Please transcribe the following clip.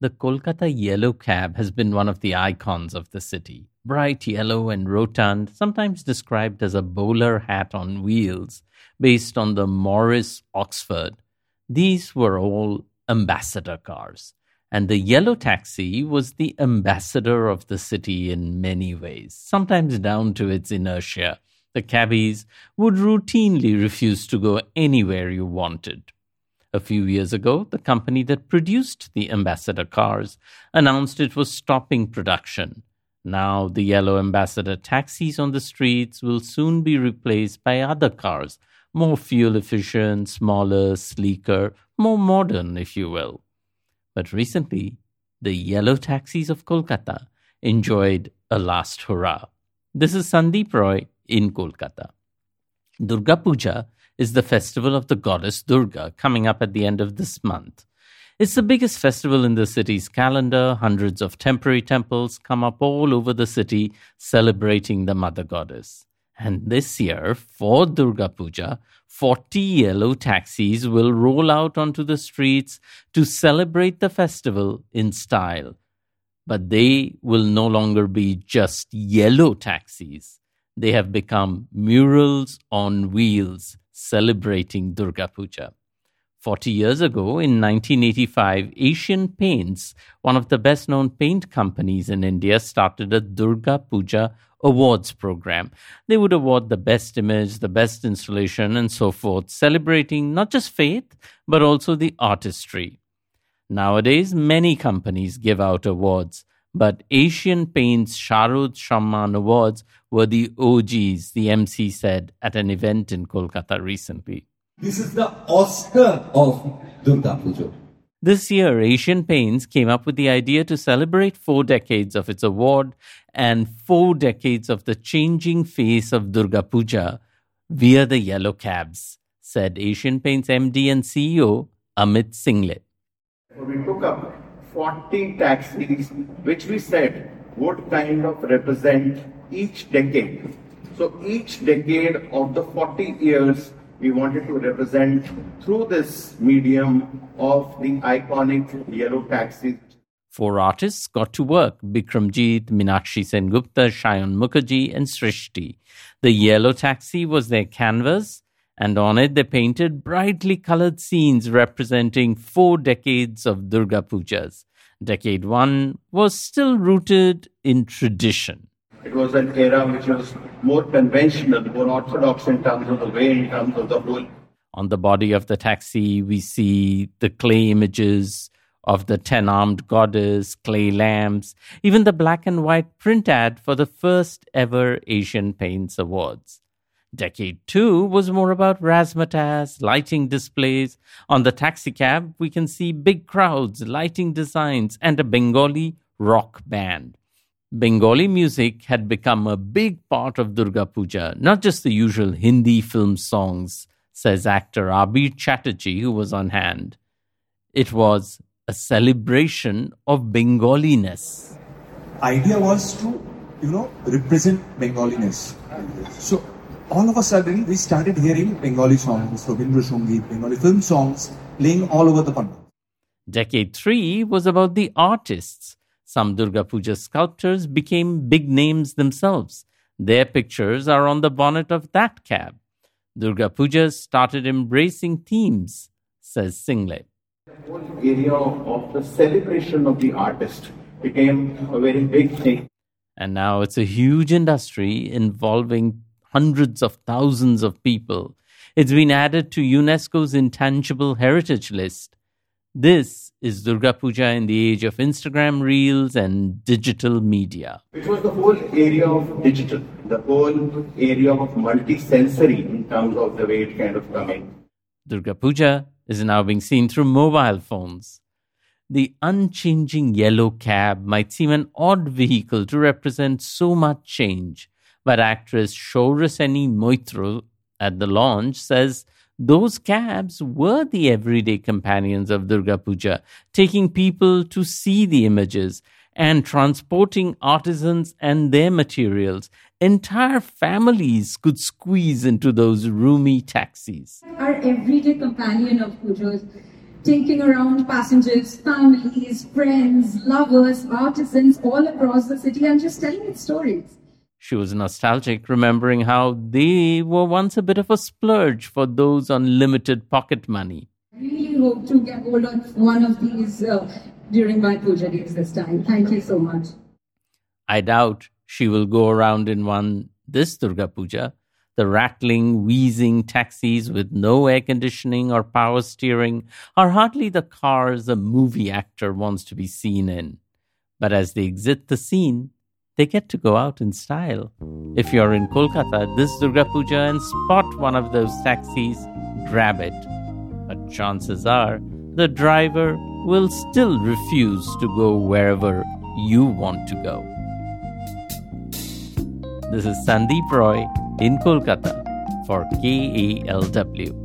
The Kolkata yellow cab has been one of the icons of the city. Bright yellow and rotund, sometimes described as a bowler hat on wheels, based on the Morris Oxford. These were all ambassador cars. And the yellow taxi was the ambassador of the city in many ways, sometimes down to its inertia. The cabbies would routinely refuse to go anywhere you wanted. A few years ago, the company that produced the Ambassador cars announced it was stopping production. Now, the yellow Ambassador taxis on the streets will soon be replaced by other cars, more fuel efficient, smaller, sleeker, more modern, if you will. But recently, the yellow taxis of Kolkata enjoyed a last hurrah. This is Sandeep Roy in Kolkata. Durga Puja is the festival of the goddess Durga coming up at the end of this month. It's the biggest festival in the city's calendar. Hundreds of temporary temples come up all over the city celebrating the mother goddess. And this year, for Durga Puja, 40 yellow taxis will roll out onto the streets to celebrate the festival in style. But they will no longer be just yellow taxis. They have become murals on wheels celebrating Durga Puja. 40 years ago, in 1985, Asian Paints, one of the best-known paint companies in India, started a Durga Puja awards program. They would award the best image, the best installation, and so forth, celebrating not just faith, but also the artistry. Nowadays, many companies give out awards, but Asian Paints Sharad Samman Awards were the OGs, the MC said at an event in Kolkata recently. This is the Oscar of Durga Puja. This year, Asian Paints came up with the idea to celebrate 4 decades of its award and 4 decades of the changing face of Durga Puja via the yellow cabs, said Asian Paints MD and CEO Amit Single. We took up 40 taxis, which we said would kind of represent each decade. So each decade of the 40 years, we wanted to represent through this medium of the iconic yellow taxis. 4 artists got to work: Bikramjit, Meenakshi Sengupta, Shayan Mukherjee and Srishti. The yellow taxi was their canvas, and on it they painted brightly colored scenes representing 4 decades of Durga Pujas. Decade 1 was still rooted in tradition. It was an era which was more conventional, more orthodox in terms of the way, in terms of the whole. On the body of the taxi, we see the clay images of the 10-armed goddess, clay lamps, even the black and white print ad for the first ever Asian Paints Awards. Decade 2 was more about razzmatazz, lighting displays. On the taxicab, we can see big crowds, lighting designs, and a Bengali rock band. Bengali music had become a big part of Durga Puja, not just the usual Hindi film songs, says actor Abir Chatterjee, who was on hand. It was a celebration of Bengaliness. Idea was to, represent Bengaliness. So all of a sudden, we started hearing Bengali songs, Rabindra Sangeet, Bengali film songs playing all over the country. Decade 3 was about the artists. Some Durga Puja sculptors became big names themselves. Their pictures are on the bonnet of that cab. Durga Puja started embracing themes, says Single. The whole area of the celebration of the artist became a very big thing. And now it's a huge industry involving hundreds of thousands of people. It's been added to UNESCO's Intangible Heritage List. This is Durga Puja in the age of Instagram Reels and digital media. It was the whole area of digital, the whole area of multi-sensory in terms of the way it kind of come in. Durga Puja is now being seen through mobile phones. The unchanging yellow cab might seem an odd vehicle to represent so much change, but actress Shouraseni Moitro at the launch says those cabs were the everyday companions of Durga Puja, taking people to see the images and transporting artisans and their materials. Entire families could squeeze into those roomy taxis. Our everyday companion of pujas. taking around passengers, families, friends, lovers, artisans all across the city and just telling its stories. She was nostalgic, remembering how they were once a bit of a splurge for those on limited pocket money. I really hope to get hold of one of these during my puja days this time. Thank you so much. I doubt she will go around in one this Durga Puja. The rattling, wheezing taxis with no air conditioning or power steering are hardly the cars a movie actor wants to be seen in. But as they exit the scene, they get to go out in style. If you're in Kolkata this Durga Puja and spot one of those taxis, grab it. But chances are, the driver will still refuse to go wherever you want to go. This is Sandeep Roy in Kolkata for KALW.